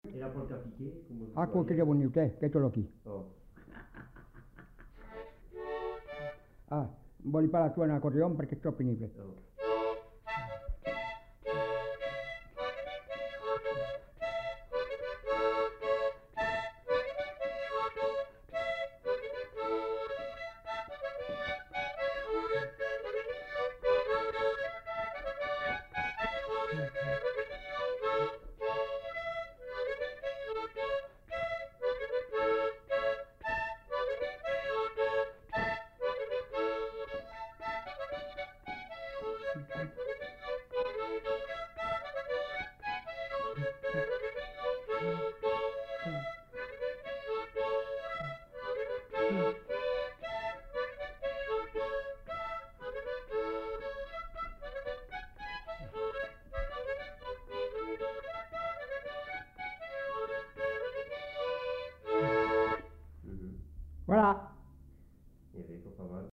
Et la polka piquée, come Ah, quoi che devo niente, che te lo chi. Oh. Ah, vuoi parlare tu un accordeon perché è troppo niente. Oh. Voilà. Il est pas mal.